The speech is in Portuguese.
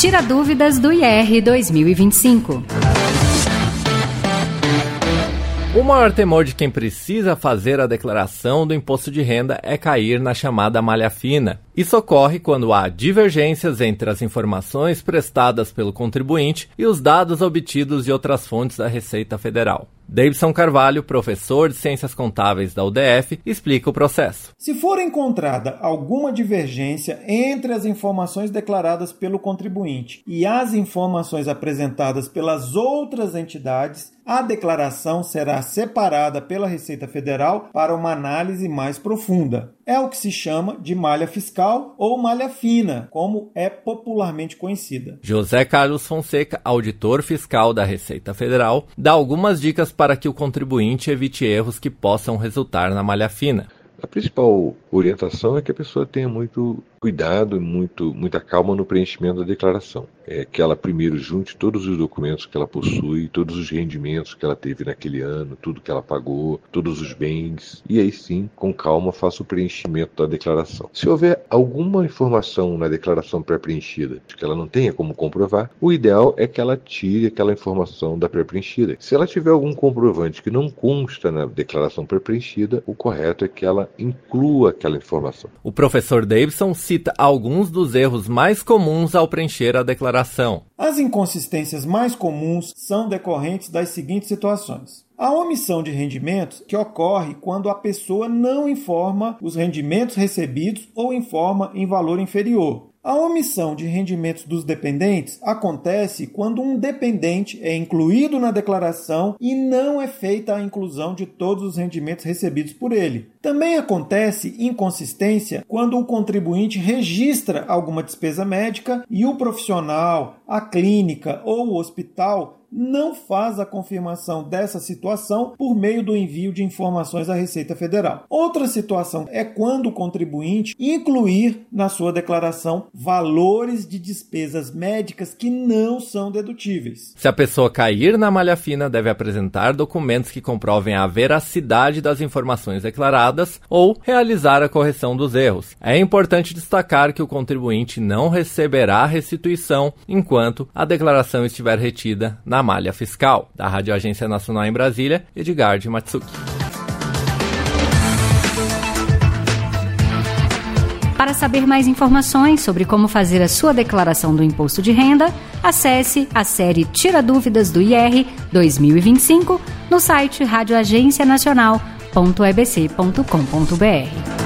Tira Dúvidas do IR 2025. O maior temor de quem precisa fazer a declaração do imposto de renda é cair na chamada malha fina. Isso ocorre quando há divergências entre as informações prestadas pelo contribuinte e os dados obtidos de outras fontes da Receita Federal. Davidson Carvalho, professor de Ciências Contábeis da UDF, explica o processo. Se for encontrada alguma divergência entre as informações declaradas pelo contribuinte e as informações apresentadas pelas outras entidades, a declaração será separada pela Receita Federal para uma análise mais profunda. É o que se chama de malha fiscal ou malha fina, como é popularmente conhecida. José Carlos Fonseca, auditor fiscal da Receita Federal, dá algumas dicas para que o contribuinte evite erros que possam resultar na malha fina. A principal orientação é que a pessoa tenha muito cuidado e muita calma no preenchimento da declaração. Que ela primeiro junte todos os documentos que ela possui, todos os rendimentos que ela teve naquele ano, tudo que ela pagou, todos os bens, e aí sim, com calma, faça o preenchimento da declaração. Se houver alguma informação na declaração pré-preenchida que ela não tenha como comprovar, o ideal é que ela tire aquela informação da pré-preenchida. Se ela tiver algum comprovante que não consta na declaração pré-preenchida, o correto é que ela inclua aquela informação. O professor Davidson cita alguns dos erros mais comuns ao preencher a declaração. As inconsistências mais comuns são decorrentes das seguintes situações. A omissão de rendimentos, que ocorre quando a pessoa não informa os rendimentos recebidos ou informa em valor inferior. A omissão de rendimentos dos dependentes acontece quando um dependente é incluído na declaração e não é feita a inclusão de todos os rendimentos recebidos por ele. Também acontece inconsistência quando o contribuinte registra alguma despesa médica e o profissional, a clínica ou o hospital não faz a confirmação dessa situação por meio do envio de informações à Receita Federal. Outra situação é quando o contribuinte incluir na sua declaração valores de despesas médicas que não são dedutíveis. Se a pessoa cair na malha fina, deve apresentar documentos que comprovem a veracidade das informações declaradas ou realizar a correção dos erros. É importante destacar que o contribuinte não receberá restituição enquanto a declaração estiver retida na malha fiscal. Da Rádio Agência Nacional em Brasília, Edgar de Matsuki. Para saber mais informações sobre como fazer a sua declaração do imposto de renda, acesse a série Tira Dúvidas do IR 2025 no site radioagencianacional.ebc.com.br.